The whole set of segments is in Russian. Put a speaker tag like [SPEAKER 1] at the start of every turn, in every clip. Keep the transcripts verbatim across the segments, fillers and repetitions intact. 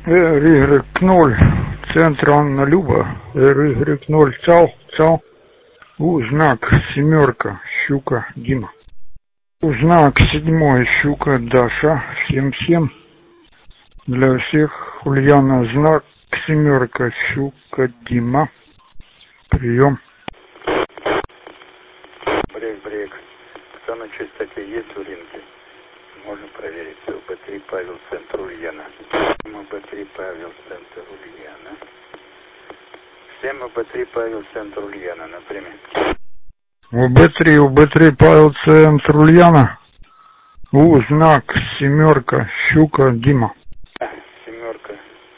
[SPEAKER 1] эр игрек ноль, центр Анна Люба, эр игрек ноль, цал, цал, У знак семерка, щука Дима. У знак седьмой, щука Даша, всем-всем. Для всех Ульяна, знак семерка, щука Дима. Прием.
[SPEAKER 2] Брейк-брейк. Кто на частоте есть в ринге? Можно проверить. бэ три Павел, центр Ульяна. бэ три Павел, центр Ульяна. всем бэ три Павел, центр Ульяна, например.
[SPEAKER 1] У бэ три, у бэ три Павел, центр Ульяна. У знак семерка, щука Дима.
[SPEAKER 2] Семерка,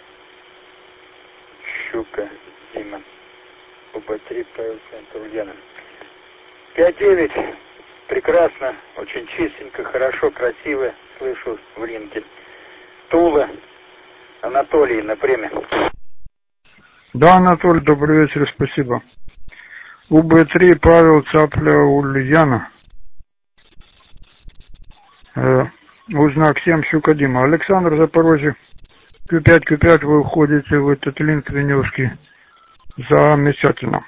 [SPEAKER 2] щука Дима. У бэ три Павел, центр Ульяна. пять девять. Прекрасно, очень чистенько, хорошо, красиво, слышу в ринге. Тула, Анатолий, на премии.
[SPEAKER 1] Да, Анатолий, добрый вечер, спасибо. У бэ три Павел, цапля Ульяна. Э, у знак семь, щука Дима. Александр, Запорожье. Q пять, Q пять, вы уходите в этот линк Веневский. Замечательно.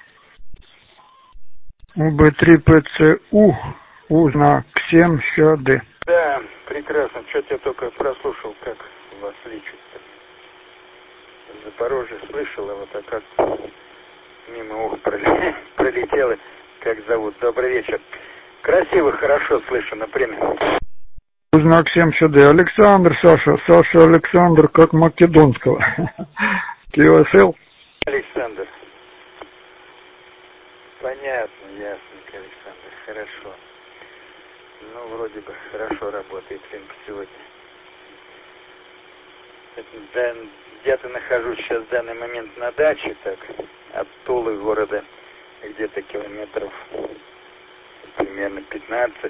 [SPEAKER 1] У бэ три пэ цэ у, у знак семь, ща Д.
[SPEAKER 2] Да, прекрасно. Что-то я только прослушал, как вас лечится. Запорожье слышал, а вот а как мимо уха пролетело, как зовут. Добрый вечер. Красиво, хорошо слышу на премии.
[SPEAKER 1] Знак семь, ща Д. Александр, Саша, Саша, Александр, как македонского. КСЛ.
[SPEAKER 2] Александр. Понятно, ясненько, Александр, хорошо. Ну, вроде бы хорошо работает рынок сегодня. Да, где-то нахожусь сейчас в данный момент на даче, так, от Тулы города, где-то километров примерно пятнадцать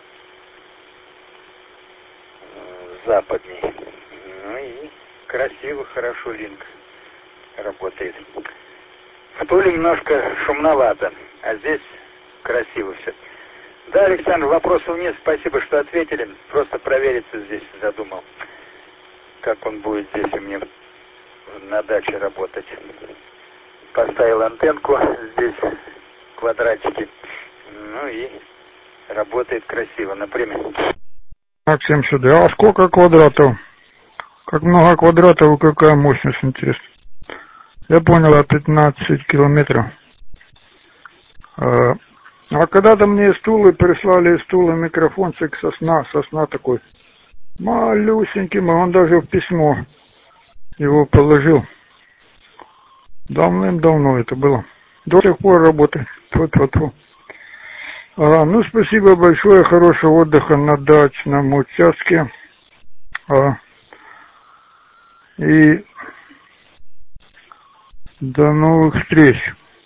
[SPEAKER 2] э, западней. Ну и красиво, хорошо линк работает. В Туле немножко шумновато, а здесь красиво все. Да, Александр, вопросов нет, спасибо, что ответили. Просто провериться здесь задумал, как он будет здесь у меня на даче работать. Поставил антенку, здесь квадратики, ну и работает красиво, например.
[SPEAKER 1] Максим, сюда. А сколько квадратов? Как много квадратов и какая мощность, интересно? Я понял, а пятнадцать километров. А, а когда-то мне из Тулы прислали из Тулы микрофончик сосна, сосна такой малюсенький, он даже в письмо его положил. Давным-давно это было. До сих пор работает. Тьфу-тьфу-тьфу. А, ну, спасибо большое, хорошего отдыха на дачном участке. А, и до новых встреч.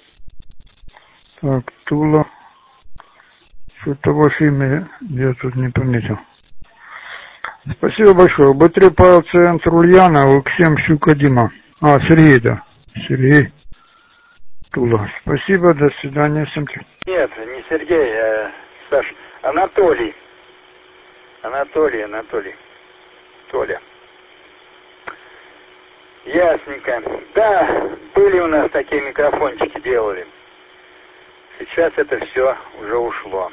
[SPEAKER 1] Так, Тула. Что-то ваше имя я тут не пометил. Спасибо большое. бэ три Павел, центр Ульяна, Уксем, щука Дима. А, Сергей, да. Сергей. Тула. Спасибо, до свидания всем.
[SPEAKER 2] Нет, не Сергей, а Саш. Анатолий. Анатолий, Анатолий. Толя. Ясненько. Да, были у нас такие микрофончики, делали. Сейчас это все уже ушло.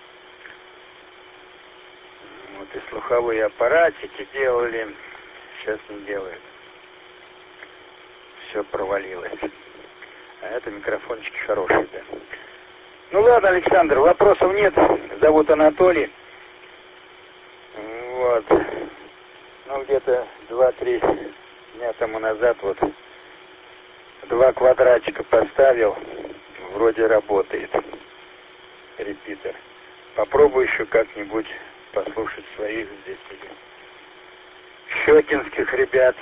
[SPEAKER 2] Вот и слуховые аппаратики делали. Сейчас не делают. Все провалилось. А это микрофончики хорошие, да. Ну ладно, Александр, вопросов нет. Зовут Анатолий. Вот. Ну где-то два-три дня тому назад вот два квадратика поставил. Вроде работает. Репитер. Попробую еще как-нибудь послушать своих здесь щекинских ребят.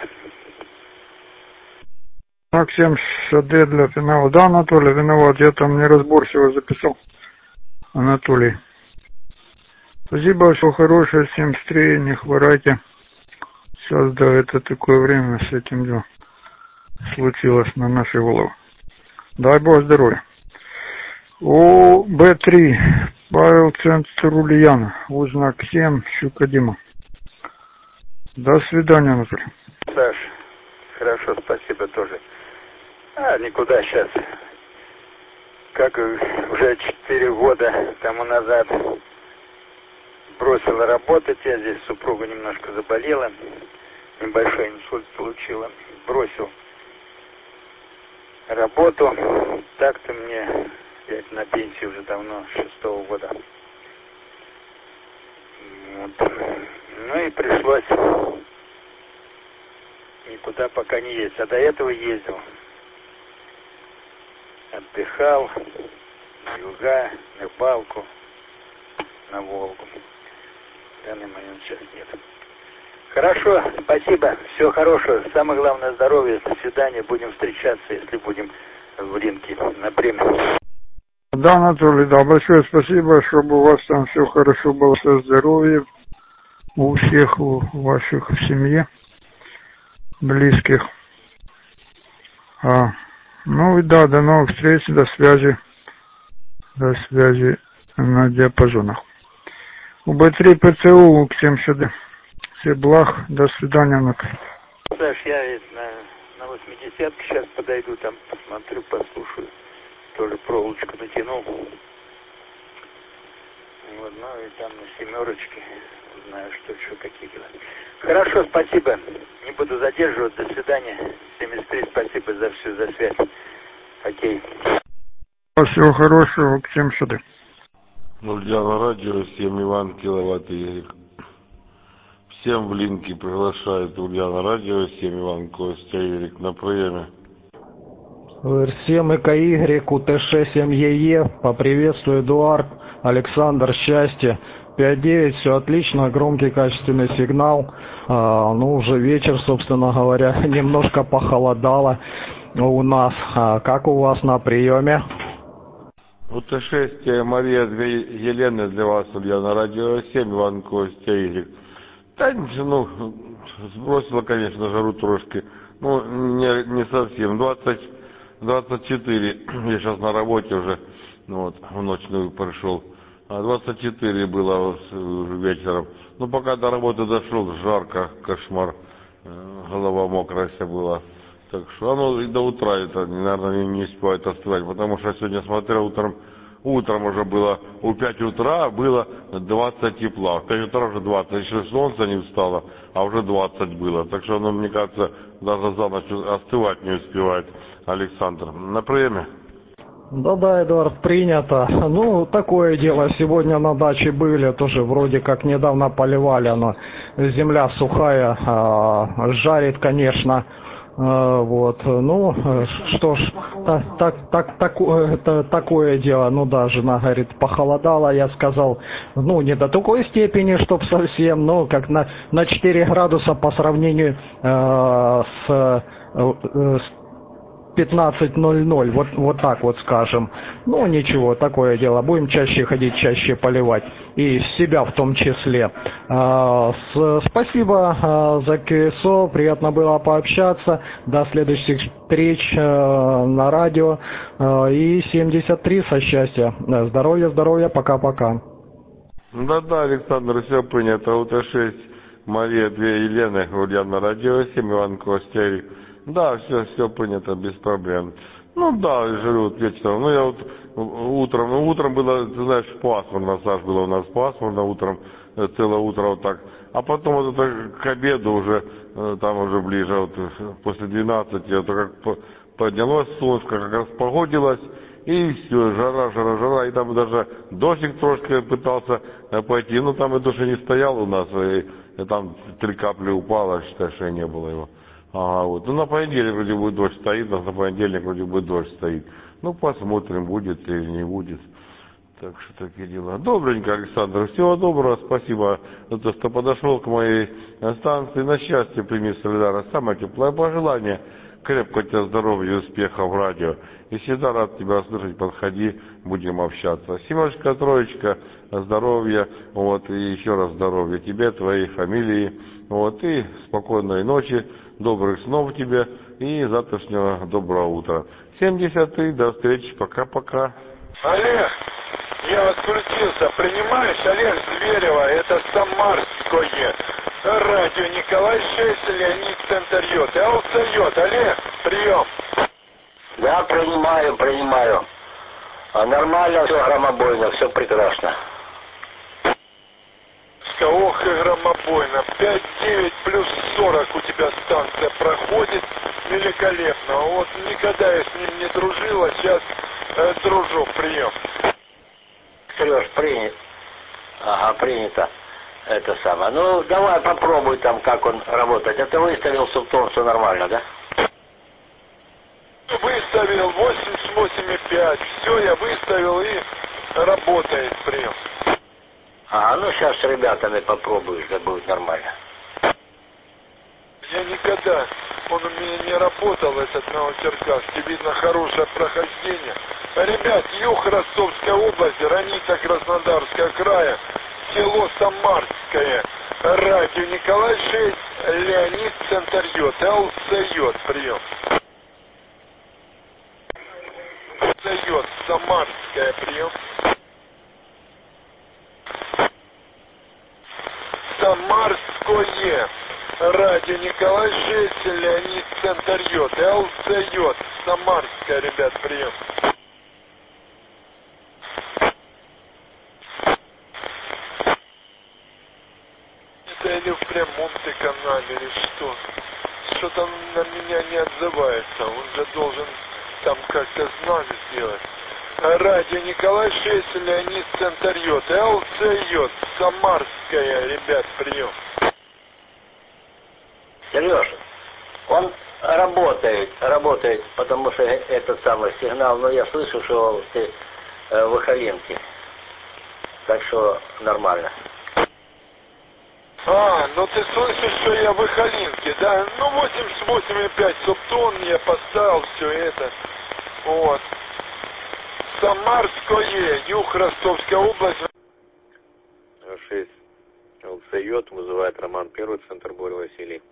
[SPEAKER 1] Максим, ШД для финала. Да, Анатолий, виноват, я там неразборчиво записал. Анатолий. Спасибо, всего хорошего, всем быстрее, не хворайте. Сейчас, да, это такое время с этим делом случилось на нашей голове. Дай Бог здоровья. У бэ три Павел, центр Ульяна, у знак семь, щука Дима. До свидания, Анатолий.
[SPEAKER 2] Саш, Да, никуда сейчас. Как уже четыре года тому назад бросила работать, я здесь супруга немножко заболела, небольшой инсульт получила, бросил работу, так-то мне, я на пенсии уже давно, с шестого года. Вот. Ну и пришлось никуда пока не ездить, а до этого ездил. Отдыхал на юга, на рыбалку, на Волгу. В данный момент сейчас нет. Хорошо, спасибо, всего хорошего. Самое главное здоровье. До свидания. Будем встречаться, если будем в рынке напрямую.
[SPEAKER 1] Да, Анатолий, да, большое спасибо, чтобы у вас там все хорошо было, все здоровье у всех, у ваших в семье, близких. А, ну и да, до новых встреч, до связи, до связи на диапазонах. У Б три П Ц У к семь сюда. Всех благ, до свидания, Анатолий.
[SPEAKER 2] Саш, я на, на восьмидесятке сейчас подойду, там посмотрю, послушаю. Тоже проволочку натянул. Вот, ну и там на семерочке знаю, что, что, какие дела. Хорошо, спасибо. Не буду задерживать. До свидания. семьдесят три, спасибо за всю, за связь. Окей.
[SPEAKER 1] Всего хорошего, к всем сюда.
[SPEAKER 3] Ульяна радио, семь Иван, киловатт Игорь. Всем в линке приглашает Ульяна радио, семь Иван, Костя Игорь на приеме.
[SPEAKER 4] семь К Y, У Т Ш семь Е Е, поприветствую, Эдуард, Александр, счастье. пять девять, все отлично, громкий качественный сигнал. А, ну, уже вечер, собственно говоря, немножко похолодало у нас. А, как у вас на приеме?
[SPEAKER 3] У Т шесть Мария, две Елены для вас, Ульяна радио, семь Иван, Костя Игорь. Да, ну, сбросила, конечно, жару трошки. Ну, не, не совсем. двадцать, двадцать четыре. Я сейчас на работе уже, ну вот, в ночную пришел. А двадцать четыре было вечером. Ну, пока до работы дошел, жарко, кошмар. Голова мокрая вся была. Так что оно и до утра это, наверное, не, не успевает остывать. Потому что сегодня смотрел утром, утром уже было, у пяти утра было двадцать тепла. В пять утра уже двадцать. Еще солнце не встало, а уже двадцать было. Так что оно, мне кажется, даже за ночь остывать не успевает. Александр, на приеме?
[SPEAKER 4] Да-да, Эдуард, принято. Ну, такое дело. Сегодня на даче были, тоже вроде как недавно поливали, но земля сухая, а, жарит, конечно. А, вот, ну, что ж, так, так, так, так, это, такое дело. Ну да, жена говорит, похолодало, я сказал, ну, не до такой степени, чтоб совсем, но как на, на четыре градуса по сравнению э, с, э, с пятнадцать ноль ноль, вот, вот так вот скажем. Ну, ничего, такое дело. Будем чаще ходить, чаще поливать. И себя в том числе. А, с, спасибо а, за Q S O. Приятно было пообщаться. До следующих встреч а, на радио. А, и семьдесят три со счастья. Здоровья, здоровья. Пока-пока.
[SPEAKER 3] Да-да, Александр, все принято. У Т шесть Мария, две Елены, Ульяна радио, семь Иван, Костя Игорь. Да, все, все принято, без проблем. Ну да, живут вечером. Ну я вот утром, ну утром было, ты знаешь, пасмурно, Саш, было у нас пасмурно утром, целое утро вот так. А потом вот это к обеду уже, там уже ближе, вот после двенадцати, вот как поднялось солнце, как раз погодилось, и все, жара, жара, жара, и там даже дождик трошки пытался пойти, но там и дождь не стоял у нас, и, и там три капли упало, считай, что не было его. Ага, вот. Ну, на понедельник вроде будет дождь стоит, у нас на понедельник вроде будет дождь стоит. Ну, посмотрим, будет или не будет. Так что такие дела. Добренько, Александр. Всего доброго, спасибо, за то, что подошел к моей станции. На счастье прими солидарность. Самое теплое пожелание. Крепкого тебе здоровья и успеха в радио. И всегда рад тебя слышать. Подходи, будем общаться. Семечка, троечка, здоровья. Вот, и еще раз здоровья тебе, твоей фамилии. Вот, и спокойной ночи. Добрых снов тебе и завтрашнего доброго утра. семьдесят три, до встречи, пока-пока.
[SPEAKER 5] Олег, я отключился. Принимаешь, Олег Зверева, это Самарское. Радио Николай шесть, Леонид, центр Йод. Алсо Йод, Олег, прием.
[SPEAKER 2] Да,
[SPEAKER 6] Нормально, все громобойно, все прекрасно.
[SPEAKER 5] Ох и громобойно. пять девять плюс сорок у тебя станция проходит. Великолепно. Вот никогда я с ним не дружил, а сейчас э, дружу. Прием.
[SPEAKER 6] Сереж, принят. Ага, принято. Это самое. Ну, давай попробуй там, как он работает. Это выставил субтон, все нормально, да?
[SPEAKER 5] Выставил восемьдесят восемь и пять. Все, я выставил и работает. Прием.
[SPEAKER 6] А, ну сейчас с ребятами попробуешь, да будет нормально.
[SPEAKER 5] Я никогда, он у меня не работал, этот Новочеркасске, видно хорошее прохождение. Ребят, юг Ростовской области, граница Краснодарского края, село Самарское, радио Николай шесть, Леонид, центр Йод, ЛЦ Йод, прием. ЛЦ Йод, Самарское, прием. Самарское, радио Николай шесть, Леонид, центр Йод, ЛЦ Йод, Самарская, ребят, прием. Это или в прямом ты канале, или что? Что-то на меня не отзывается, он же должен там как-то знак сделать. Радио Николай шесть, Леонид, центр Йод, ЛЦ Йод, Самарская, ребят, прием.
[SPEAKER 6] Сереж, он работает, работает, потому что этот самый сигнал, но я слышу, что ты э, в Ихалинке. Так что нормально.
[SPEAKER 5] А, ну ты слышишь, что я в Ихалинке, да? Ну, восемьдесят восемь и пять субтон я поставил все это. Вот. Самарское, юг Ростовская область.
[SPEAKER 7] шесть ЛЦ Йод вызывает Роман Первый, центр Боря Василий.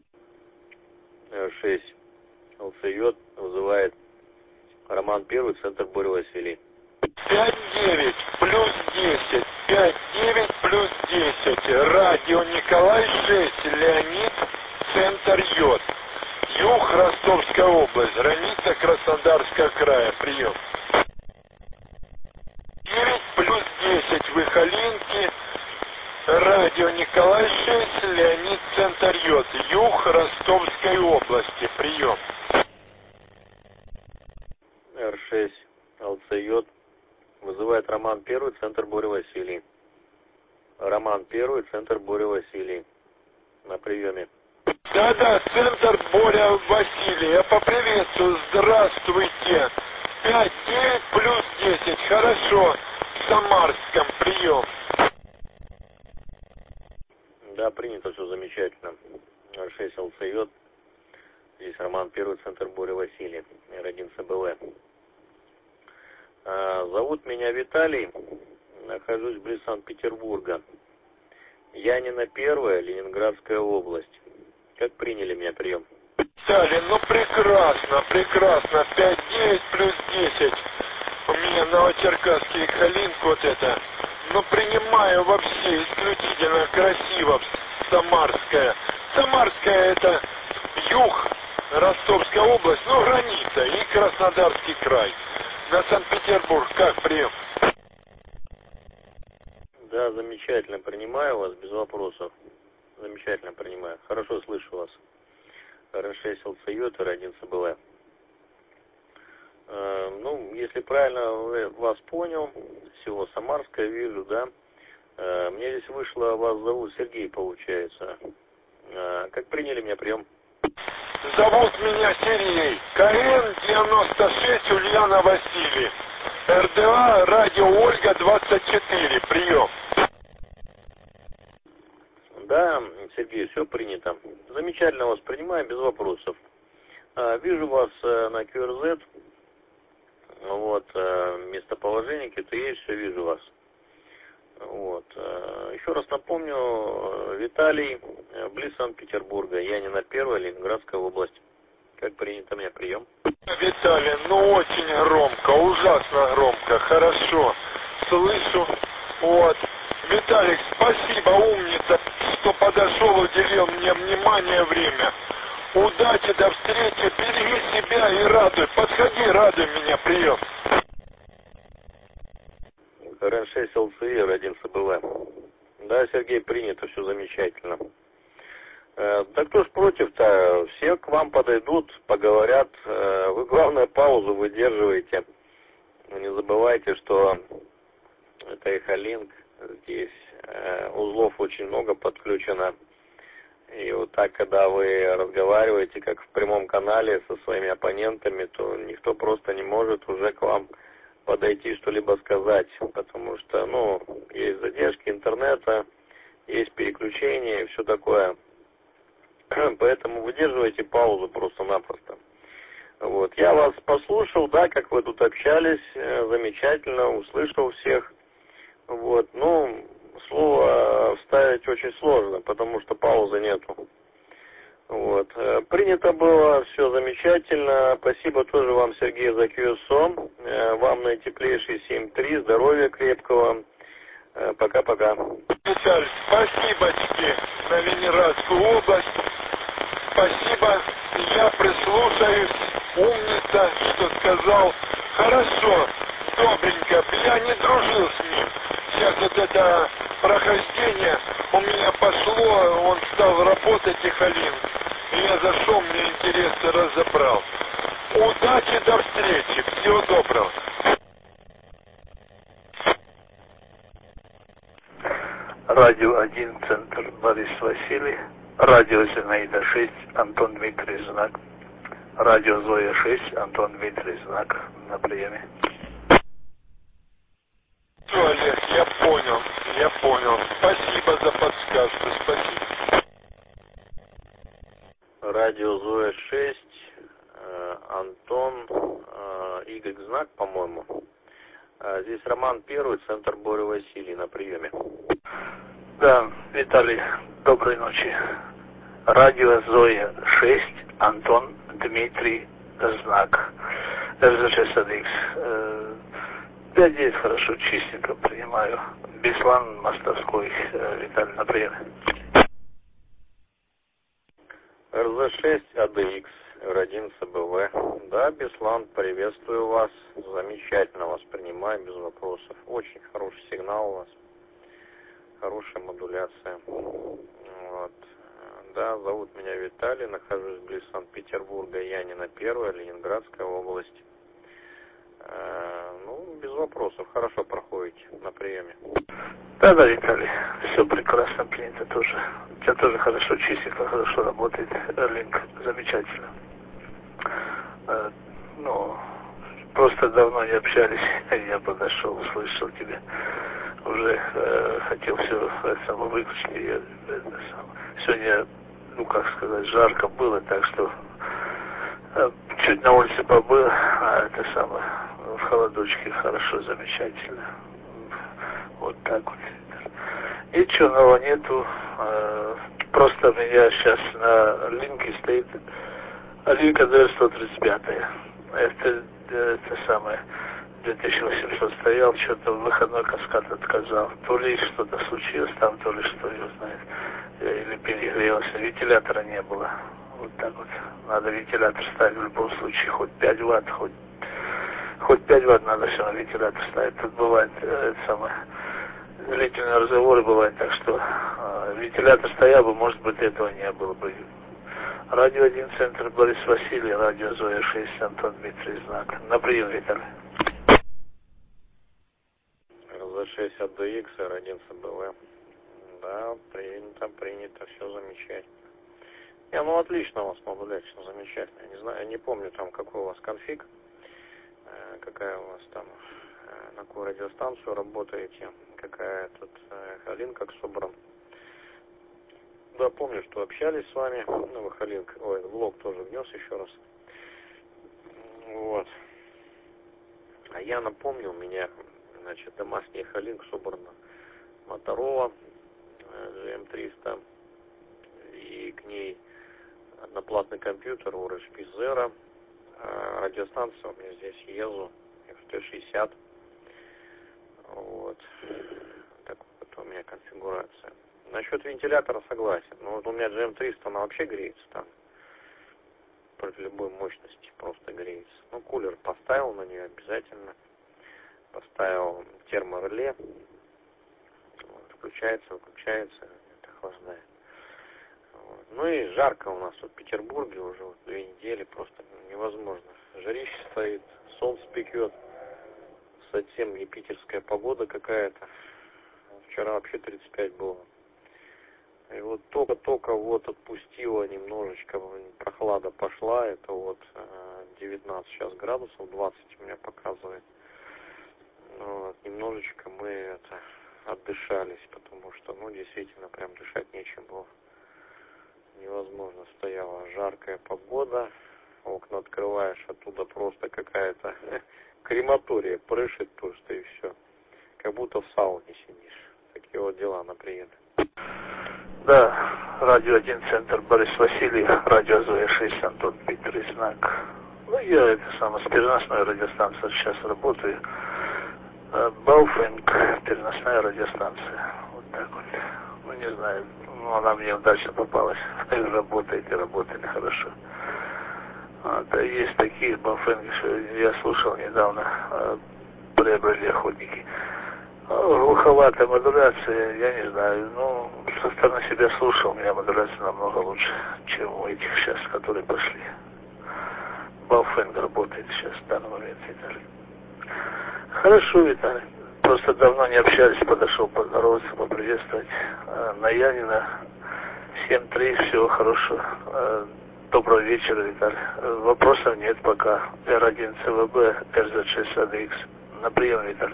[SPEAKER 7] шесть ЛЦ Йод вызывает Роман Первый, центр Боря Василий.
[SPEAKER 5] пять девять плюс десять, пять девять плюс десять, радио Николай шесть, Леонид, центр Йод. Юг Ростовская область, граница Краснодарского края, прием. девять плюс десять в Ихалинке, радио Николай шесть, Леонид, центр Йод, юг Ростовской области, прием.
[SPEAKER 7] Р шесть ЛЦ Йод вызывает Роман Первый, центр Боря Василий. Роман Первый, центр Боря Василий. На приеме.
[SPEAKER 5] Да-да, центр Боря Василий, я поприветствую, здравствуйте. пять девять плюс десять, хорошо, в Самарском, прием.
[SPEAKER 7] Да, принято, все замечательно. Р шесть ЛЦ Йод. Здесь Роман Первый, центр Боря Василий, Р один ЦБВ. А, зовут меня Виталий, нахожусь близ Санкт-Петербурга. Янина Первая, Ленинградская область. Как приняли меня прием?
[SPEAKER 5] Виталий, ну прекрасно, прекрасно, пять девять плюс десять. У меня Новочеркасский Ихалинк вот это. Ну принимаю вообще исключительно красиво, Самарская. Самарская это юг, Ростовская область, ну граница и Краснодарский край. На Санкт-Петербург как прием?
[SPEAKER 7] Да, замечательно, принимаю вас, без вопросов. Замечательно принимаю. Хорошо слышу вас. Р шесть ЛЦ Йод, Р один ЦБВ. Э, ну, если правильно вас понял, всего Самарское вижу, да. Э, мне здесь вышло, вас зовут Сергей, получается. Э, как приняли меня прием?
[SPEAKER 5] Зовут меня Сергей. КН девяносто шесть, Ульяна Василий. РДА, радио Ольга двадцать четыре. Прием.
[SPEAKER 7] Да, Сергей, все принято. Замечательно вас принимаю, без вопросов. А, вижу вас а, на Q R Z. Вот, а, местоположение, ка тэ эйч, все вижу вас. Вот. А, еще раз напомню, Виталий, близ Санкт-Петербурга, Янина Первая, Ленинградская область. Как принято меня прием?
[SPEAKER 5] Виталий, ну очень громко, ужасно громко, хорошо. Слышу. Вот. Виталик, спасибо, умница, что подошел, уделил мне внимание, время. Удачи, до встречи, береги себя и радуй. Подходи, радуй меня, прием.
[SPEAKER 7] эр эн шесть эл си и, эр один эс бэ вэ. Да, Сергей, принято, все замечательно. Да кто ж против-то? Все к вам подойдут, поговорят. Вы, главное, паузу выдерживаете. Не забывайте, что это Эхолинк. Здесь узлов очень много подключено. И вот так, когда вы разговариваете, как в прямом канале со своими оппонентами, то никто просто не может уже к вам подойти, что-либо сказать. Потому что, ну, есть задержки интернета, есть переключения и все такое. Поэтому выдерживайте паузу просто-напросто. Вот. Я вас послушал, да, как вы тут общались, замечательно, услышал всех. Вот. Ну, слово вставить очень сложно, потому что паузы нету. Вот. Принято было, все замечательно. Спасибо тоже вам, Сергей, за кью эс о. Вам наитеплейший семь три, здоровья крепкого. Пока-пока.
[SPEAKER 5] Виталь, спасибочки на Ленинградскую область. Спасибо, я прислушаюсь. Умница, что сказал. Хорошо, добренько. Я не дружил с ним. Сейчас вот это прохождение у меня пошло, он стал работать, Эхолинк. И я зашел, мне интересно разобрал. Удачи, до встречи, всего доброго.
[SPEAKER 8] Радио один, центр Борис Василий. Радио Зинаида шесть, Антон Дмитрий Знак. Радио Зоя шесть, Антон Дмитрий Знак. На приеме.
[SPEAKER 5] Все, Олег, я понял, я понял. Спасибо за подсказку, спасибо.
[SPEAKER 7] Радио Зоя шесть, Антон, Игорь Знак, по-моему. Здесь Роман Первый, центр Боря Василий, на приеме.
[SPEAKER 8] Да, Виталий, доброй ночи. Радио Зоя шесть, Антон Дмитрий Знак. эр зэ шесть икс. пять девять, хорошо, чистенько принимаю. Беслан Мостовской, Виталий, на приеме.
[SPEAKER 7] эр зэ шесть эй ди икс, эр один эс бэ вэ. Да, Беслан, приветствую вас. Замечательно вас принимаю, без вопросов. Очень хороший сигнал у вас. Хорошая модуляция. Вот. Да, зовут меня Виталий, нахожусь близ Санкт-Петербурга, Янина первая, Ленинградская область. Э, ну, без вопросов, хорошо проходите на приеме.
[SPEAKER 8] Да, да, Виталий, все прекрасно принято тоже. У тебя тоже хорошо, чистенько, хорошо работает. Линк замечательно. Э, ну, просто давно не общались, я подошел, услышал тебя. Уже э, хотел все это самое выключить. Я, это самое. Сегодня, ну как сказать, жарко было, так что э, чуть на улице побыл, а это самое, в холодочке хорошо, замечательно. Вот так вот. Ничего нового нету. Э, просто у меня сейчас на линке стоит линк АДР сто тридцать пять. Это, это самое. две тысячи восемьсот стоял, что-то выходной каскад отказал. То ли что-то случилось там, то ли что, его знает. Или перегрелся. Вентилятора не было. Вот так вот. Надо вентилятор ставить в любом случае. Хоть пять ватт, хоть, хоть пять ватт надо все на вентилятор ставить. Тут бывает, это самое, длительные разговоры бывают, так что э, вентилятор стоял бы, может быть, этого не было бы. Радио один, центр Борис Василий, радио Зоя шесть, Антон Дмитрий Знак. На прием, Виталий.
[SPEAKER 7] эр зэ шесть эй ди икс, эр один эс бэ вэ. Да, принято, принято, все замечательно. Не, ну отлично у вас модуляция, замечательно. Я не знаю, я не помню там какой у вас конфиг, э, какая у вас там, э, на какую радиостанцию работаете, какая тут Эхолинк как собран. Да, помню, что общались с вами, ну, Эхолинк, ой, влог тоже внес еще раз. Вот. А я напомню, у меня, значит, домашний Эхолинк собран Моторола джи эм триста, и к ней одноплатный компьютер о эр эйч пи Zero, а радиостанция у меня здесь езу эф тэ шестьдесят. Вот. Так вот у меня конфигурация. Насчет вентилятора согласен. Но вот у меня джи эм триста, она вообще греется там. При любой мощности просто греется. Ну, кулер поставил на нее обязательно. Поставил термореле. Включается, выключается, это охлаждает. Вот. Ну и жарко у нас тут в Петербурге уже вот две недели, просто невозможно. Жарище стоит, солнце пекет, совсем не питерская погода какая-то. Вчера вообще тридцать пять было. И вот только-только вот отпустила немножечко, прохлада пошла, это вот девятнадцать сейчас градусов, двадцать у меня показывает. Вот, немножечко мы это отдышались, потому что, ну, действительно, прям дышать нечем было. Невозможно стояла жаркая погода, окна открываешь, оттуда просто какая-то крематория прышит просто и все. Как будто в сауне сидишь. Такие вот дела на приеме.
[SPEAKER 8] Да, радио один, центр Борис Васильев, радио ЗВ шесть, Антон Питер и знак. Ну, я это самое, с переносной радиостанцией сейчас работаю. Бауфинг, переносная радиостанция. Вот так вот. Ну, не знаю, ну, она мне удачно попалась. Работает и работает хорошо. Вот, а есть такие бауфинги, что я слушал недавно, приобрели охотники. Глуховатая модуляция, я не знаю, ну, со стороны себя слушал, у меня модуляция намного лучше, чем у этих сейчас, которые пошли. Бауфинг работает сейчас в данный момент, Виталий. Хорошо, Виталий. Просто давно не общались, подошел поздороваться, поприветствовать. На Янина семь три, всего хорошего. Доброго вечера, Виталий. Вопросов нет пока. эр один цэ вэ бэ, эр зет шесть эй ди икс. На прием, Виталий.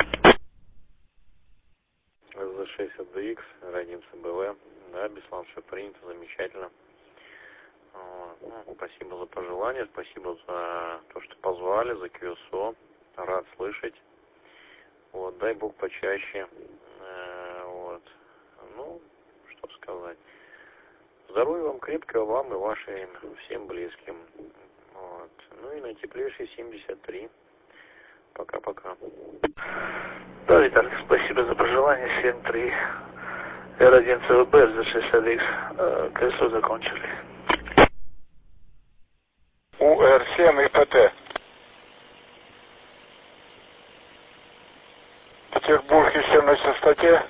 [SPEAKER 7] эр зет шесть эй ди икс, эр один цэ бэ вэ. Да, Беслан, все принято, замечательно. Ну, спасибо за пожелания, спасибо за то, что позвали, за кью эс о. Рад слышать. Вот, дай Бог почаще. Э, вот. Ну, что сказать. Здоровья вам крепкого, вам и вашим всем близким. Вот. Ну и на теплейший семьдесят три. Пока-пока.
[SPEAKER 8] Да, Виталий, спасибо за пожелание. семь три. эр один цэ вэ бэ, эр зет шесть эй ди икс. Э, ка эс о закончили.
[SPEAKER 5] У эр семь и пэ тэ. Петербург еще на частоте.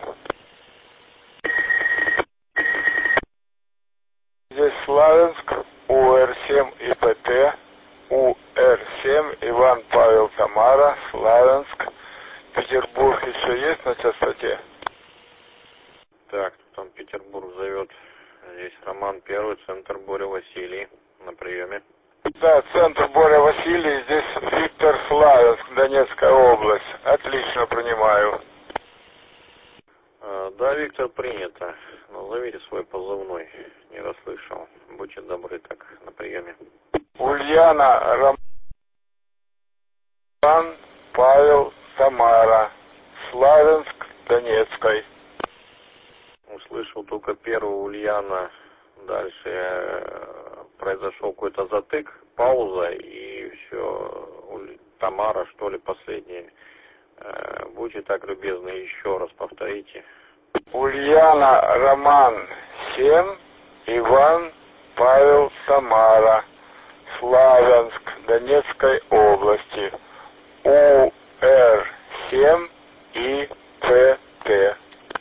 [SPEAKER 5] Здесь Славянск, У эр семь и пэ тэ, У эр семь, Иван Павел Тамара, Славянск. Петербург еще есть на частоте?
[SPEAKER 7] Так, там Петербург зовет. Здесь Роман Первый, центр Боря Василий на приеме.
[SPEAKER 5] Да, центр Боря Василий, здесь Виктор, Славянск, Донецкая область. Отлично принимаю.
[SPEAKER 7] А, да, Виктор, принято. Назовите свой позывной. Не расслышал. Будьте добры, так, на приеме.
[SPEAKER 5] Ульяна, Роман, Павел, Тамара. Славянск, Донецкой.
[SPEAKER 7] Услышал только первого Ульяна. Дальше э, произошел какой-то затык, пауза, и все. Тамара, что ли, последняя. Э, будьте так любезны, еще раз повторите.
[SPEAKER 5] Ульяна, Роман, семь, Иван, Павел, Тамара. Славянск, Донецкой области. У эр семь и пэ тэ.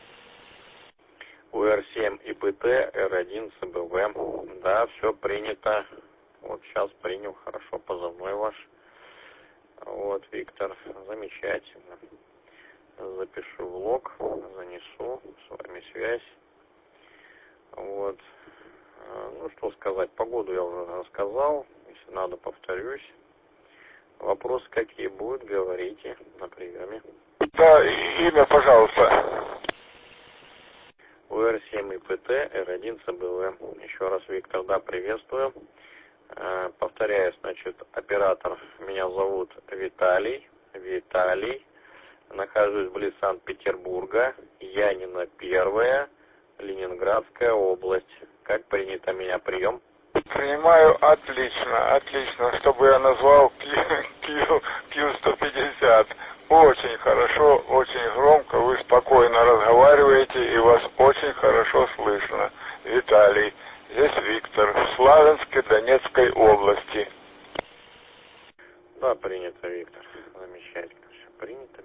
[SPEAKER 7] У эр семь и пэ тэ, эр один цэ бэ вэ. Да, все принято. Вот сейчас принял, хорошо, позывной ваш. Вот, Виктор, замечательно. Запишу в лог, занесу, с вами связь. Вот. Ну, что сказать, погоду я уже рассказал. Если надо, повторюсь. Вопросы какие будут, говорите на приеме.
[SPEAKER 5] Да, имя, пожалуйста.
[SPEAKER 7] У эр семь и пэ тэ, эр один цэ бэ вэ. Еще раз, Виктор, да, приветствую. Э, повторяю, значит, оператор, меня зовут Виталий. Виталий. Нахожусь близ Санкт-Петербурга. Янина первая, Ленинградская область. Как принято меня прием?
[SPEAKER 5] Принимаю отлично, отлично, чтобы я назвал кью сто пятьдесят. Очень хорошо, очень громко, вы спокойно разговариваете, и вас очень хорошо слышно. Виталий, здесь Виктор, в Славянске, Донецкой области.
[SPEAKER 7] Да, принято, Виктор. Замечательно, все принято.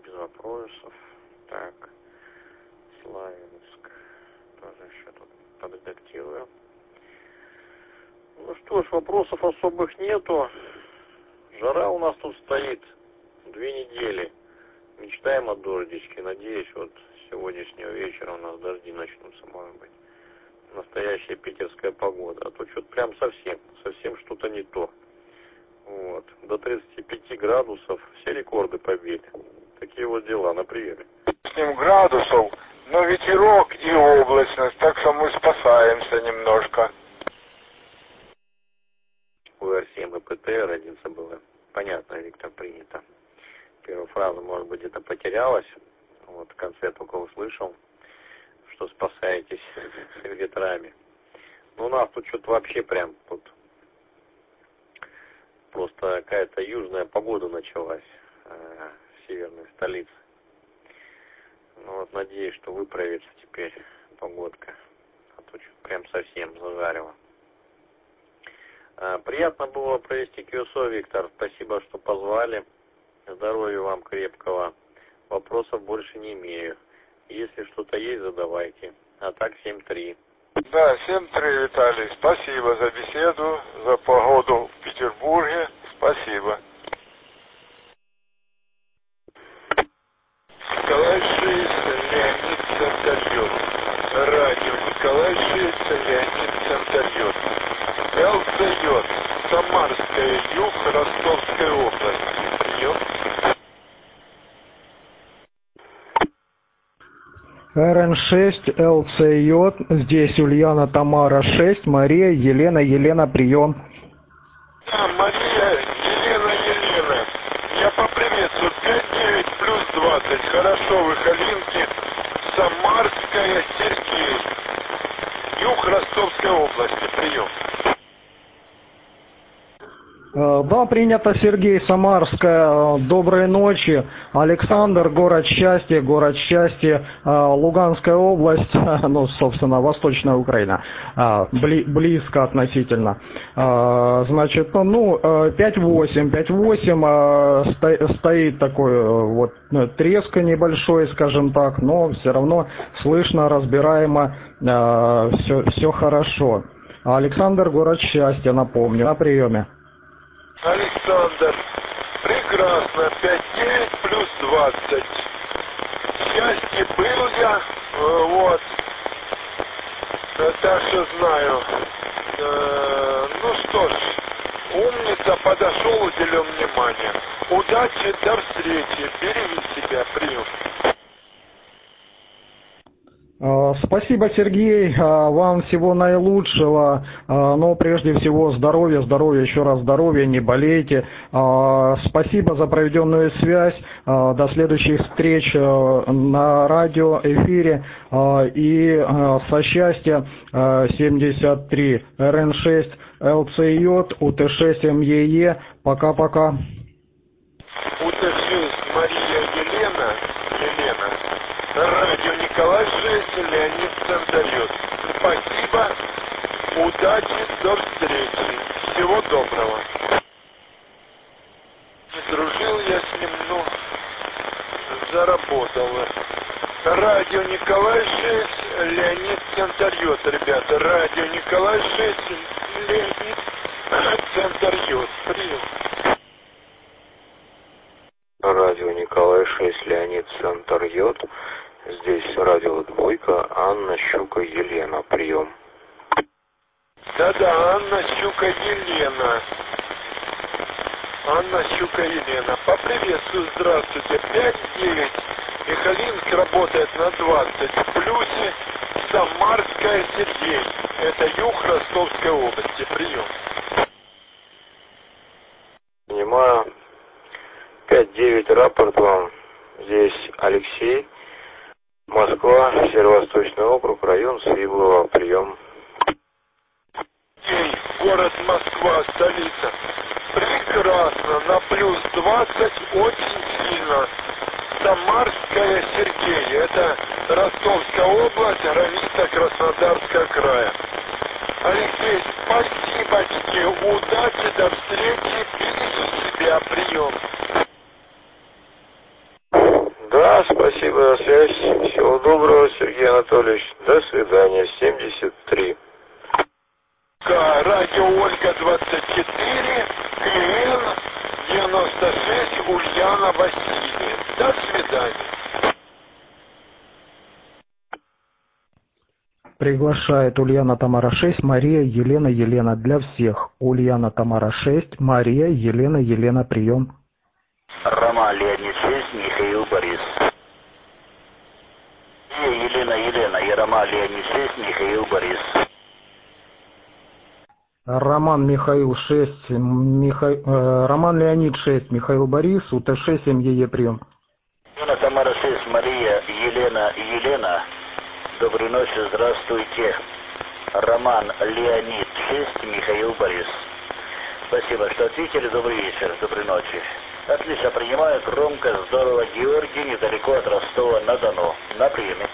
[SPEAKER 7] что ж, вопросов особых нету. Жара у нас тут стоит две недели. Мечтаем о дождичке. Надеюсь, вот с сегодняшнего вечера у нас дожди начнутся, может быть. Настоящая питерская погода. А то что-то прям совсем, совсем что-то не то. Вот. До тридцати пяти градусов все рекорды побили. Такие вот дела на приеме.
[SPEAKER 5] Семь градусов, но ветерок и облачность, так что мы спасаемся немножко.
[SPEAKER 7] У эр семь и пэ тэ родиться было. Понятно, Виктор, принято. Первая фраза, может быть, где-то потерялась. Вот в конце только услышал, что спасаетесь ветрами. Ну, у нас тут что-то вообще прям тут просто какая-то южная погода началась э, в северной столице. Ну вот, надеюсь, что выправится теперь погодка. А то что-то прям совсем зажарило. Э, приятно было провести КЮСО, Виктор. Спасибо, что позвали. Здоровья вам крепкого. Вопросов больше не имею. Если что-то есть, задавайте. А так семь три.
[SPEAKER 5] Да, семь три, Виталий. Спасибо за беседу, за погоду в Петербурге. Спасибо. Николай шесть, Леонид Центальот. Радио Николай шесть, Леонид Центальот. ЛЦЙ, Самарская, юг, Ростовской области. Прием.
[SPEAKER 4] эр эн шесть, эл цэ йод, здесь Ульяна, Тамара шесть, Мария, Елена, Елена, прием.
[SPEAKER 5] Да, Мария, Елена, Елена, я поприветствую, пять девять плюс двадцать, хорошо, вы Халинки, Самарская, Сергей, юг Ростовской области, прием.
[SPEAKER 4] Да, принято, Сергей, Самарская, доброй ночи. Александр, город счастья, город счастья, Луганская область, ну, собственно, Восточная Украина, бли, близко относительно. Значит, ну, пять восемь, пять восемь, стоит такой вот треск небольшой, скажем так, но все равно слышно, разбираемо, все, все хорошо. Александр, город счастья, напомню, на приеме.
[SPEAKER 5] Александр, прекрасно, пять девять плюс двадцать. Счастье был я, вот, так что знаю. Ну что ж, умница, подошел, уделен внимание. Удачи, до встречи, береги себя, прием.
[SPEAKER 4] Спасибо, Сергей, вам всего наилучшего, но прежде всего здоровья, здоровья, еще раз здоровья, не болейте. Спасибо за проведенную связь, до следующих встреч на радиоэфире и со счастья семьдесят три, эр эн шесть, эл цэ йод, у тэ шесть, эм е е, пока-пока.
[SPEAKER 5] у тэ шесть, Мария, Елена, Елена. Радио Николай шесть, Леонид Центальот. Спасибо, удачи, до встречи. Всего доброго. Не дружил я с ним, ну, заработал. Радио Николай шесть, Леонид Центальот, ребята. Радио Николай шесть, Леонид Центальот. Прием.
[SPEAKER 9] Радио Николай шесть, Леонид Центальот. Здесь радио двойка, Анна Щука, Елена, прием.
[SPEAKER 5] Да-да, Анна Щука, Елена. Анна Щука, Елена. Поприветствую, здравствуйте. пять девять. Михалинск работает на двадцать. В плюсе Самарская, Сергей. Это юг Ростовской области. Прием.
[SPEAKER 9] Понимаю. пять девять, рапорт вам. Здесь Алексей. Москва, Северо-Восточный округ, район Свиблова, прием.
[SPEAKER 5] Эй, город Москва, столица. Прекрасно, на плюс двадцать, очень сильно. Самарская, Сергей, это Ростовская область, граница Краснодарского края. Алексей, спасибочки, удачи, до встречи, берегите себя, прием.
[SPEAKER 9] Да, спасибо за связь. Всего доброго, Сергей Анатольевич. До свидания. семьдесят три.
[SPEAKER 5] Радио Ольга двадцать четыре, клиент девяносто шесть, Ульяна Васильевна. До свидания.
[SPEAKER 4] Приглашает Ульяна Тамара шесть, Мария Елена Елена для всех. Ульяна Тамара шесть, Мария Елена Елена, прием.
[SPEAKER 6] Роман Леонид шесть, Михаил Борис. Елена Елена и Роман Леонид шесть, Михаил Борис.
[SPEAKER 4] Роман Михаил шесть, Миха... э, Роман Леонид шесть, Михаил Борис, УТ шесть, МЕЕ, прием.
[SPEAKER 6] Ульяна Тамара шесть, Мария Елена Елена. Доброй ночи, здравствуйте. Роман Леонид шесть, Михаил Борис. Спасибо, что ответили. Добрый вечер, доброй ночи. Отлично, принимаю, громко, здорово. Георгий, недалеко от Ростова-на-Дону. На приеме.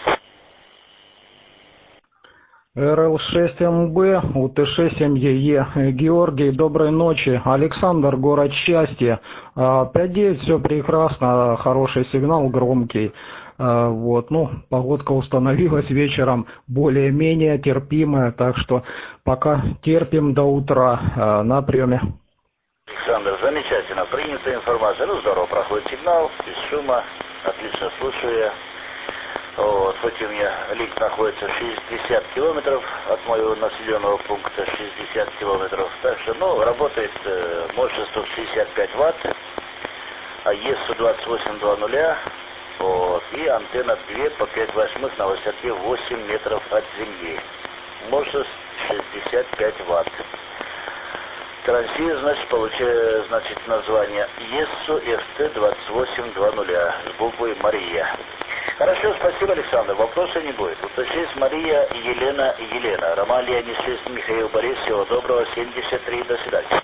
[SPEAKER 4] эр эл шесть эм бэ, УТ шесть, МЕЕ. Георгий, доброй ночи. Александр, город счастья. пять девять, все прекрасно, хороший сигнал, громкий. Вот, ну, погодка установилась вечером более-менее терпимая, так что пока терпим до утра. На приеме.
[SPEAKER 6] Александр, замечательно. Принята информация. Ну, здорово, проходит сигнал, без шума. Отлично слушаю я. Вот, хоть у меня линк находится шестьдесят километров от моего населенного пункта, шестьдесят километров. Так что, ну, работает э, мощностью шестьдесят пять ватт, а ЕСУ двадцать восемь два нуля. Вот, и антенна две по пять восьмых на высоте восемь метров от земли. Мощность шестьдесят пять ватт. Трансир, значит, получает, значит, название ЕСУ эс тэ двадцать восемь два нуля с буквой Мария. Хорошо, спасибо, Александр. Вопроса не будет. УТ шесть, Мария Елена Елена. Роман Леонид шесть, Михаил Борис. Всего доброго. семьдесят три. До свидания.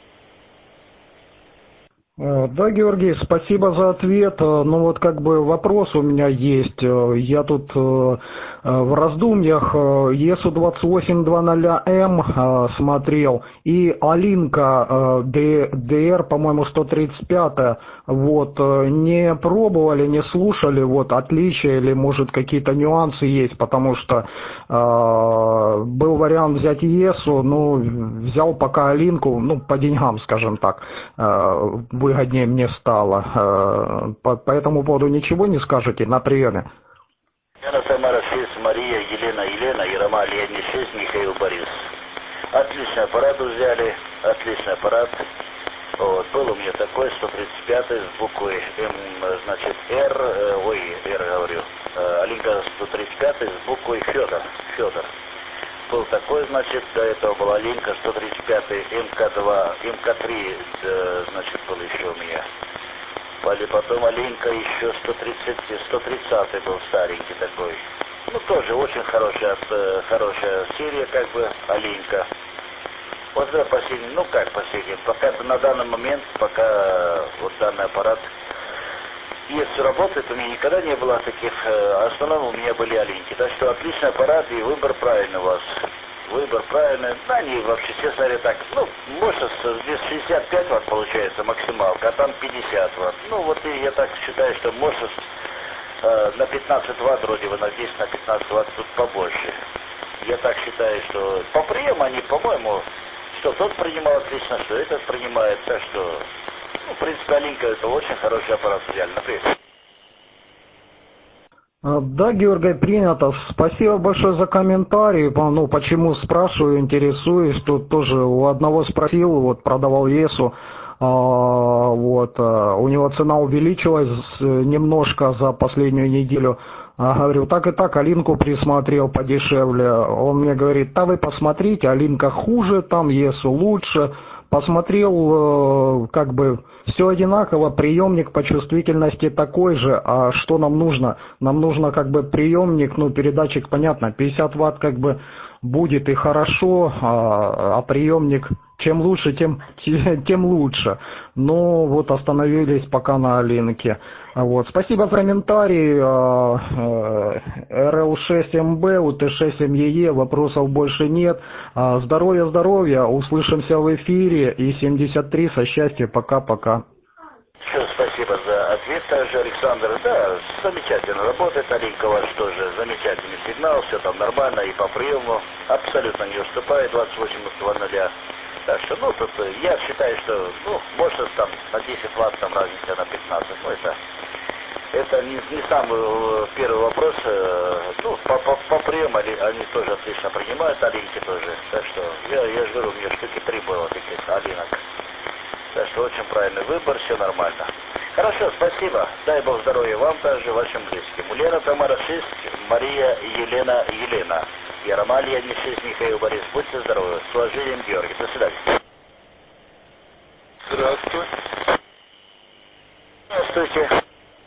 [SPEAKER 4] Да, Георгий, спасибо за ответ. Ну вот как бы вопрос у меня есть. Я тут в раздумьях ЕСУ двадцать восемь два нуля эм смотрел и Алинка ди эр, по-моему, сто тридцать пять. Вот, не пробовали, не слушали, вот, отличия или, может, какие-то нюансы есть, потому что э, был вариант взять ЕСУ, ну, взял пока Алинку, ну, по деньгам, скажем так, э, выгоднее мне стало. Э, по, по этому поводу ничего не скажете на приеме?
[SPEAKER 6] Елена Тамара шесть, Мария Елена Елена и Роман Леонид шесть, Михаил Борис. Отличный аппарат взяли, отличный аппарат. Вот, был у меня такой сто тридцать пять с буквой М, значит, Р, э, ой, Р говорю, э, Алинка сто тридцать пять с буквой Федор, Федор. Был такой, значит, до этого была Алинка сто тридцать пять, эм ка два, эм ка три, э, значит, был еще у меня. Или потом Алинка еще сто тридцать, сто тридцать был старенький такой. Ну, тоже очень хорошая, э, хорошая серия, как бы, Алинка. Вот за последний, ну как последний, пока на данный момент, пока вот данный аппарат есть, работает, у меня никогда не было таких, в основном у меня были Алинки. Так что отличный аппарат и выбор правильный у вас. Выбор правильный, да, они вообще, честно говоря, так, ну, мощность здесь шестьдесят пять ватт получается максималка, а там пятьдесят ватт. Ну, вот и я так считаю, что мощность э, на пятнадцать ватт вроде бы, на десять, на пятнадцать ватт тут побольше. Я так считаю, что по приему они, по-моему, что тот принимал отлично, что этот принимает, так что, ну, в принципе, Алинка это очень хороший аппарат взяли, например.
[SPEAKER 4] Да, Георгий, принято. Спасибо большое за комментарий. Ну, почему спрашиваю, интересуюсь. Тут тоже у одного спросил, вот продавал ЕСУ, а, вот, а, у него цена увеличилась немножко за последнюю неделю. А, говорю, так и так, Алинку присмотрел подешевле. Он мне говорит, да вы посмотрите, Алинка хуже, там ЕСУ лучше. Посмотрел, как бы, все одинаково, приемник по чувствительности такой же, а что нам нужно? Нам нужно, как бы, приемник, ну, передатчик, понятно, пятьдесят ватт, как бы, будет и хорошо, а, а приемник, чем лучше, тем, тем лучше. Но вот остановились пока на Алинке. Вот. Спасибо за комментарий. эр эл шесть эм бэ, УТ шесть МЕЕ, вопросов больше нет. Здоровья, здоровья, услышимся в эфире. И семьдесят три, со счастья, пока-пока.
[SPEAKER 6] Все, спасибо за ответ. также, Александр, да, замечательно работает, Алинка ваш тоже замечательный сигнал, все там нормально и по приему, абсолютно не уступает двадцать восемь два ноль. Так что, ну, тут я считаю, что, ну, может там на десять ватт там разница на пятнадцать, ну, это, это не, не самый первый вопрос, ну, по, по, по приему они, они тоже отлично принимают, Алинки тоже, так что, я, я же говорю, у меня штуки три было таких Алинок. Так что очень правильный выбор, все нормально. Хорошо, спасибо. Дай Бог здоровья вам также, вашим близким. Ульяна, Тамара шесть, Мария, Елена, Елена. Яромалья, не шесть, Михаил, Борис. Будьте здоровы. С уважением, Георгий. До свидания.
[SPEAKER 5] Здравствуй.
[SPEAKER 6] Здравствуйте.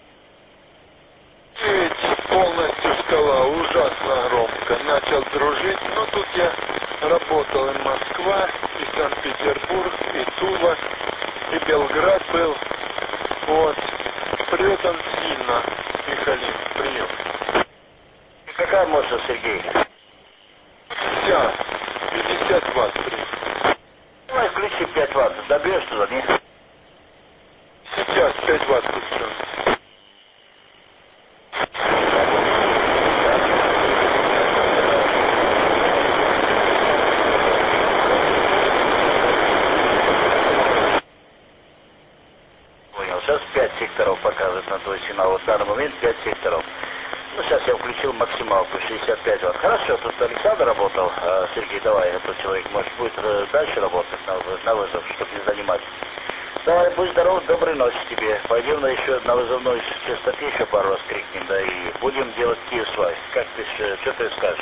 [SPEAKER 5] Ведь полностью шкала ужасно громко. Начал дружить, но тут я работал и Москва, и Санкт-Петербург, и Тула, и Белград был. Вот. Прет он сильно, Михалин, прием.
[SPEAKER 6] И какая мощность, Сергей?
[SPEAKER 5] Сейчас. пятьдесят ватт прием.
[SPEAKER 6] Давай включи пять ватт. Добьешь туда, нет?
[SPEAKER 5] Сейчас пять ватт включу.
[SPEAKER 6] Сейчас пять секторов показывает на твой сигнал. Вот в данный момент пять секторов. Ну, сейчас я включил максималку, шестьдесят пять ватт. Хорошо, тут Александр работал. А, Сергей, давай, этот человек, может, будет дальше работать на, на вызов, чтобы не занимать. Давай, будь здоров, доброй ночи тебе. Пойдем на еще на вызовной частоте еще пару раз крикнем, да, и будем делать Киев-Свай. Как ты, что ты скажешь?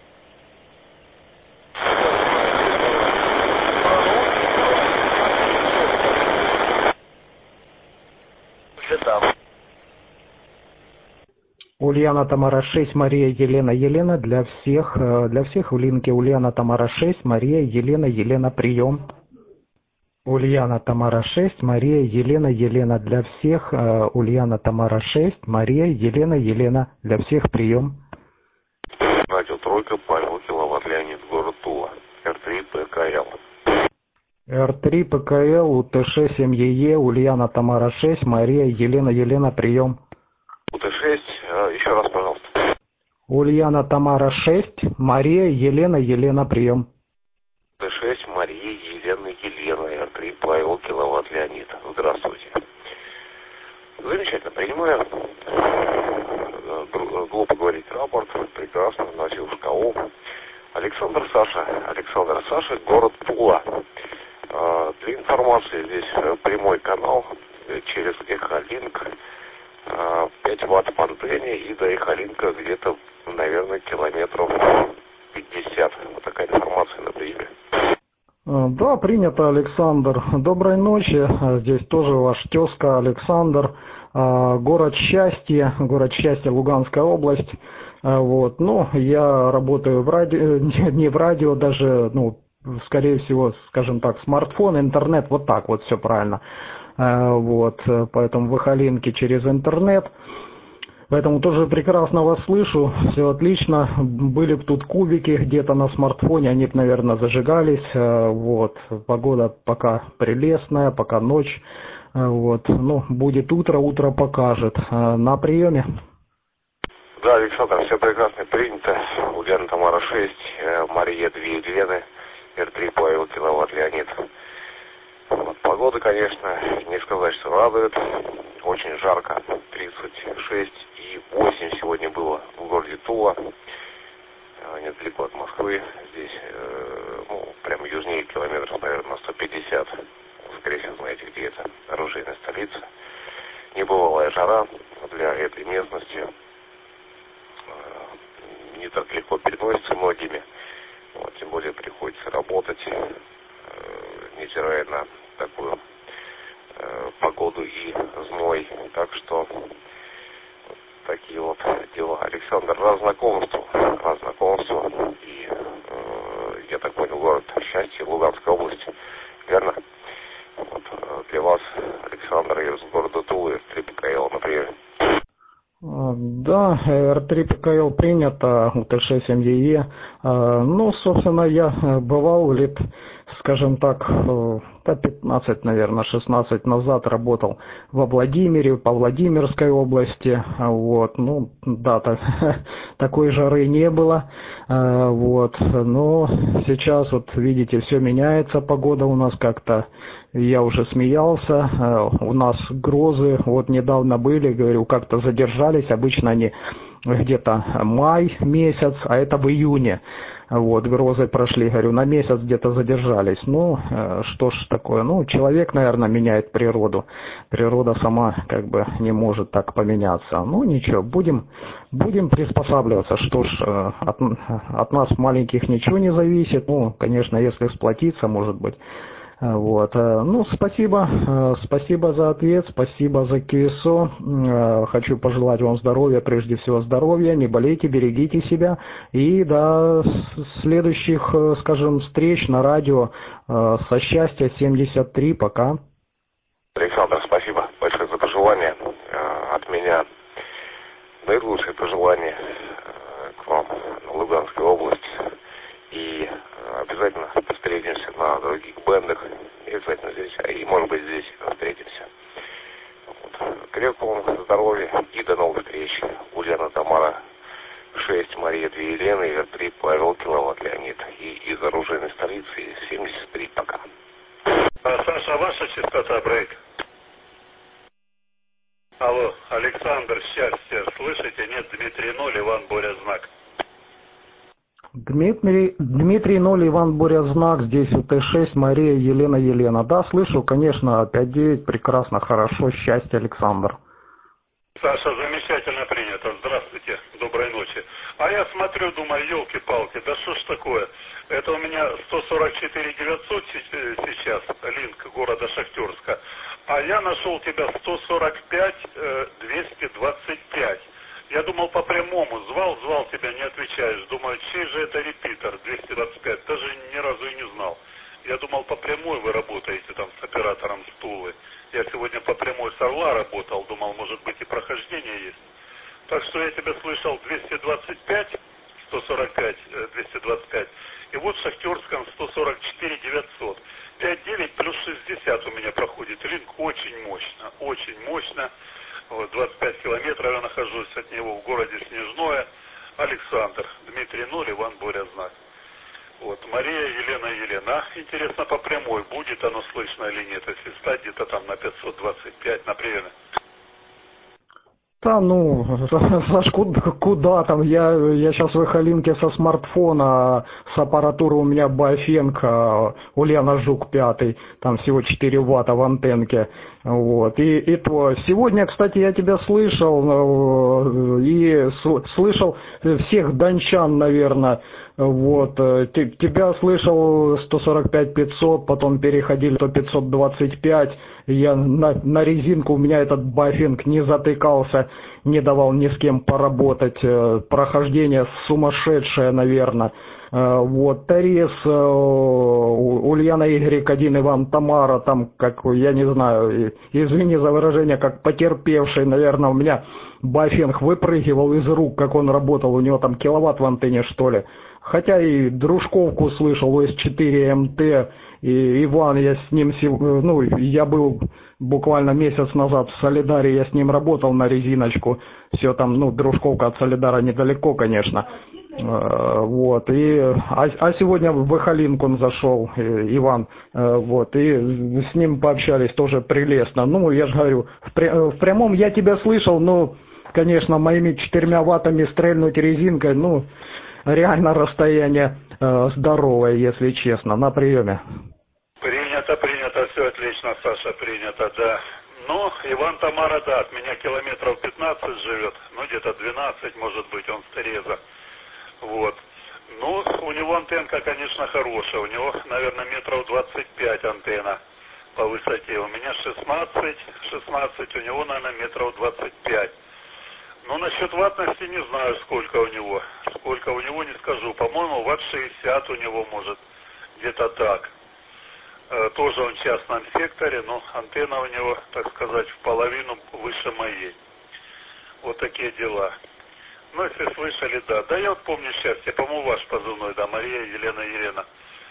[SPEAKER 4] Ульяна, Тамара шесть, Мария, Елена, Елена. Для всех, для всех в линке Ульяна, Тамара шесть, Мария, Елена, Елена, прием. Ульяна, Тамара шесть, Мария, Елена, Елена. Для всех Ульяна, Тамара шесть, Мария, Елена, Елена. Для всех прием.
[SPEAKER 9] Радио Тройка, Павел, киловатт, Леонид, город Тула. эр три пэ ка эл.
[SPEAKER 4] эр три пэ ка эл, у тэ шэ семь е е, Ульяна, Тамара шесть, Мария, Елена, Елена, прием.
[SPEAKER 9] у тэ шесть, еще раз, пожалуйста.
[SPEAKER 4] Ульяна, Тамара шесть, Мария, Елена, Елена, прием.
[SPEAKER 9] у тэ шесть, Мария, Елена, Елена, эр три, Павел, киловатт, Леонид. Здравствуйте. Замечательно, принимаю. Глупо говорить рапорт, прекрасно, носил шкалу. Александр Саша, Александр Саша, город Тула. Для информации здесь прямой канал через Эхолинк. пять ватт по антенне, и до Эхолинка где-то, наверное, километров пятьдесят. Вот такая информация на приеме.
[SPEAKER 4] Да, принято, Александр. Доброй ночи. Здесь тоже ваш тезка Александр. Город Счастье, город Счастье, Луганская область. Вот. Ну, я работаю в радио, не в радио даже, ну, скорее всего, скажем так, смартфон, интернет, вот так вот все правильно. Вот, поэтому в Эхолинке через интернет. Поэтому тоже прекрасно вас слышу, все отлично. Были бы тут кубики где-то на смартфоне, они бы, наверное, зажигались. Вот, погода пока прелестная, пока ночь. Вот, ну, будет утро, утро покажет. На приеме.
[SPEAKER 9] Да, Александр, все прекрасно принято. Ульяна, Тамара шесть, Мария две Елены, эр три Павел, киловатт, Леонид. Вот, погода, конечно, не сказать, что радует. Очень жарко. тридцать шесть и восемь сегодня было в городе Тула. Недалеко от Москвы. Здесь, ну, прямо южнее километров, наверное, на сто пятьдесят. Скорее всего, знаете, где это. Оружейная столица. Небывалая жара для этой местности. Не так легко переносится многими. Вот, тем более приходится работать, невзирая на такую э, погоду и зной. Так что вот такие вот дела. Александр, рад знакомству. Рад знакомству. И, э, я так понял, город Счастье, Луганская область. Верно? Вот, для вас, Александр, из города Тулы, эр три пэ ка эл, например.
[SPEAKER 4] Да, эр три пэ ка эл принято, у тэ шэ семь е е. Ну, собственно, я бывал лет, скажем так, да, пятнадцать, наверное, шестнадцать назад работал во Владимире, по Владимирской области. Вот, ну, да, так, такой жары не было. Вот, но сейчас, вот, видите, все меняется, погода у нас как-то, я уже смеялся, у нас грозы, вот, недавно были, говорю, как-то задержались, обычно они где-то май месяц, а это в июне. Вот, грозы прошли, говорю, на месяц где-то задержались. Ну, что ж такое, ну, человек, наверное, меняет природу. Природа сама, как бы, не может так поменяться. Ну, ничего, будем, будем приспосабливаться. Что ж, от, от нас маленьких ничего не зависит. Ну, конечно, если сплотиться, может быть. Вот. Ну, спасибо, спасибо за ответ, спасибо за кью эс о. Хочу пожелать вам здоровья, прежде всего здоровья, не болейте, берегите себя. И до следующих, скажем, встреч на радио. Со счастья семьдесят три, пока.
[SPEAKER 9] Александр, спасибо большое за пожелания. От меня наилучшие пожелания к вам в Луганскую область. И обязательно встретимся на других бендах. И обязательно здесь, и может быть здесь встретимся. Вот. Крепкого вам здоровья и до новых встреч. Ульяна, Тамара шесть, Мария две, Елена, Эр три, Павел, Киловатт, Леонид. И из оружейной столицы семьдесят три, пока.
[SPEAKER 10] А, Саша, ваша частота, брейк? Алло, Александр, счастье, слышите? Нет, Дмитрий ноль, Иван Боря знак.
[SPEAKER 4] Дмитрий, Дмитрий ноль, Иван Боря знак, здесь у Т шесть, Мария, Елена, Елена. Да, слышу, конечно, пять девять, прекрасно, хорошо, счастье, Александр.
[SPEAKER 10] Саша, замечательно принято, здравствуйте, доброй ночи. А я смотрю, думаю, елки-палки, да что ж такое? Это у меня сто сорок четыре девятьсот сейчас, линк города Шахтерска, а я нашел тебя сто сорок пять двести двадцать пять. Я думал по прямому, звал, звал тебя, не отвечаешь. Думаю, чей же это репитер двести двадцать пять, даже ни разу и не знал. Я думал по прямой вы работаете там с оператором Стулы. Я сегодня по прямой с Орла работал, думал, может быть и прохождение есть. Так что я тебя слышал двести двадцать пять, сто сорок пять, двести двадцать пять. И вот в Шахтерском сто сорок четыре девятьсот. пять девять плюс шестьдесят у меня проходит. Линк очень мощно, очень мощно. Вот, двадцать пять километров я нахожусь от него в городе Снежное. Александр, Дмитрий ноль, Иван Боря знак. Вот, Мария, Елена, Елена. Интересно, по прямой будет оно слышно или нет, если стать где-то там на пятьсот двадцать пять на приеме.
[SPEAKER 4] Да, ну, Саш, куда, куда там, я, я сейчас в Ихалинке со смартфона, с аппаратуры у меня Баофенко, Ульяна Жук пятый, там всего четыре ватта в антенке, вот, и, и то, сегодня, кстати, я тебя слышал, и слышал всех дончан, наверное, вот, тебя слышал сто сорок пять пятьсот, потом переходили до пятьсот двадцать пять, я на, на резинку, у меня этот бафинг не затыкался, не давал ни с кем поработать, прохождение сумасшедшее, наверное. Вот, Тарис, Ульяна Игорь один, Иван Тамара, там, как, я не знаю, извини за выражение, как потерпевший, наверное, у меня бафинг выпрыгивал из рук, как он работал, у него там киловатт в антенне, что ли. Хотя и дружковку слышал, О С четыре М Т, и Иван, я с ним, ну, я был буквально месяц назад в Солидаре, я с ним работал на резиночку, все там, ну, дружковка от Солидара недалеко, конечно, вот, и, а, а сегодня в Ихалинку он зашел, Иван, вот, и с ним пообщались тоже прелестно, ну, я же говорю, в, пря в прямом я тебя слышал, ну, конечно, моими четырьмя ваттами стрельнуть резинкой, ну, реально расстояние э, здоровое, если честно, на приеме.
[SPEAKER 10] Принято, принято, все отлично, Саша, принято, да. Ну, Иван Тамара, да, от меня километров пятнадцать живет, ну, где-то двенадцать, может быть, он с Тереза. Вот. Ну, у него антенка, конечно, хорошая, у него, наверное, метров двадцать пять антенна по высоте. У меня шестнадцать, шестнадцать, у него, наверное, метров двадцать пять. Ну, насчет ваттности не знаю, сколько у него. Сколько у него, не скажу. По-моему, ватт шестьдесят у него, может, где-то так. Э, тоже он в частном секторе, но антенна у него, так сказать, в половину выше моей. Вот такие дела. Ну, если слышали, да. Да, я вот помню счастье, по-моему, ваш позывной, да, Мария, Елена, Елена.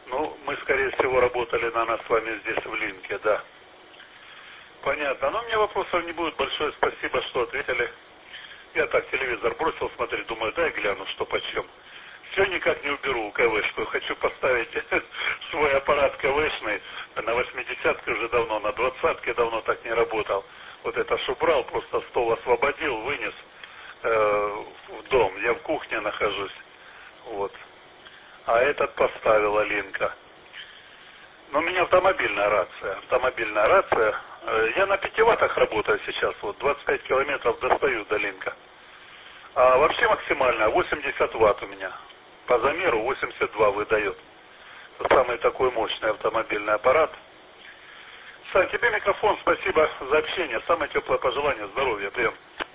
[SPEAKER 10] Ну, мы, скорее всего, работали, наверное, с вами здесь в линке, да. Понятно. Но у меня вопросов не будет. Большое спасибо, что ответили. Я так телевизор бросил смотреть, думаю, дай гляну, что почем. Все никак не уберу КВшку. Хочу поставить свой аппарат КВшный. На восьмидесятке уже давно, на двадцатке давно так не работал. Вот это ж убрал, просто стол освободил, вынес э, в дом. Я в кухне нахожусь. Вот. А этот поставила линка. Но у меня автомобильная рация. Автомобильная рация. Я на пяти ваттах работаю сейчас. Вот двадцать пять километров достаю до линка. А вообще максимально восемьдесят ватт у меня. По замеру восемьдесят два выдает. Это самый такой мощный автомобильный аппарат. Сань, тебе микрофон. Спасибо за общение. Самое теплое пожелание. Здоровья. Прием.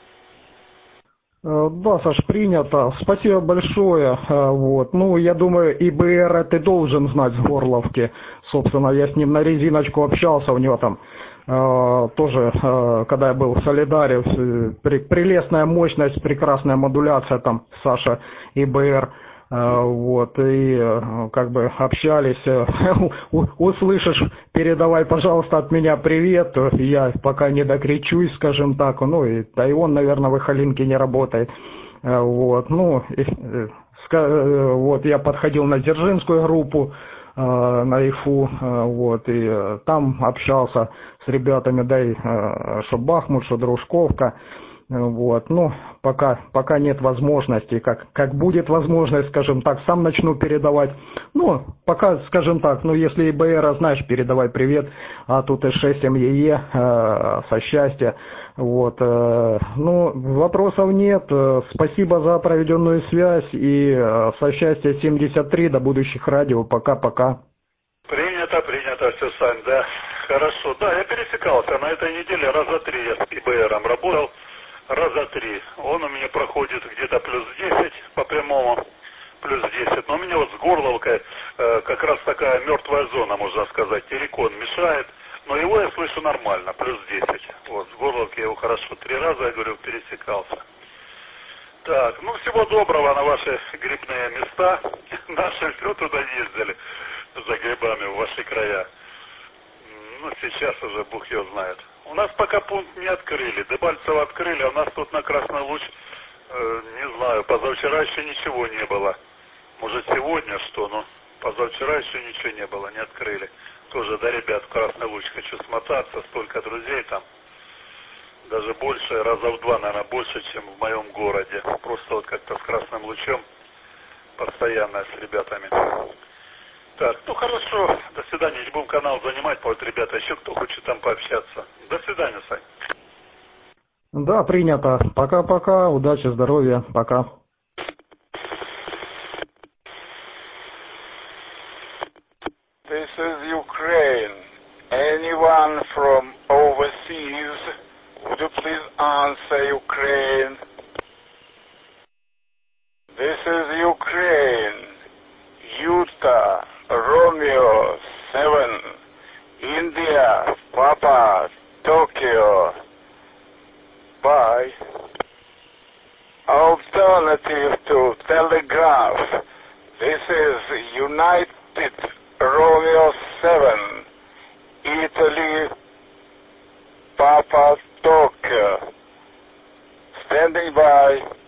[SPEAKER 4] Да, Саш, принято. Спасибо большое. Вот. Ну, я думаю, ИБР ты должен знать с Горловки. Собственно, я с ним на резиночку общался, у него там э, тоже, э, когда я был в Солидаре, э, при, прелестная мощность, прекрасная модуляция там, Саша, ИБР. Э, вот, и э, как бы общались. Услышишь, передавай, пожалуйста, от меня привет. Я пока не докричусь, скажем так. Ну, и, да и он, наверное, в Ихалинке не работает. Э, вот, ну, и, э, ска, вот, я подходил на Дзержинскую группу, на ИФУ, вот, и там общался с ребятами, да и что Бахмут, что Дружковка, вот, ну, пока, пока нет возможности, как, как будет возможность, скажем так, сам начну передавать, ну, пока, скажем так, ну, если ИБР, знаешь, передавай привет, а тут шесть эм е е э, со счастья, вот, э, ну, вопросов нет, э, спасибо за проведенную связь и э, со счастья семьдесят три, до будущих радио, пока-пока.
[SPEAKER 10] Принято, принято, все, Сань, да, хорошо, да, я пересекался, на этой неделе раза три я с ИБРом работал, раза три, он у меня проходит где-то плюс десять по прямому, плюс десять, но у меня вот с Горловкой э, как раз такая мертвая зона, можно сказать, террикон мешает. Но его я слышу нормально, плюс десять. Вот, с Горловки я его хорошо три раза, я говорю, пересекался. Так, ну всего доброго на ваши грибные места. Наши все туда ездили за грибами в ваши края. Ну, сейчас уже Бог его знает. У нас пока пункт не открыли. Дебальцево открыли, а у нас тут на Красный Луч, э, не знаю, позавчера еще ничего не было. Может сегодня что, но позавчера еще ничего не было, не открыли. Тоже, да, ребят, в Красный Луч хочу смотаться, столько друзей там. Даже больше, раза в два, наверное, больше, чем в моем городе. Просто вот как-то с Красным Лучом постоянно с ребятами. Так, ну хорошо, до свидания, не будем канал занимать, вот ребята, еще кто хочет там пообщаться. До свидания, Сань.
[SPEAKER 4] Да, принято. Пока-пока, удачи, здоровья, пока.
[SPEAKER 11] This is Ukraine. Anyone from overseas, would you please answer Ukraine? This is Ukraine. Utah, Romeo, seven. India, Papa, Tokyo. Bye. Alternative to Telegraph. This is United Romeo seven, Italy, Papa Tokyo. Standing by.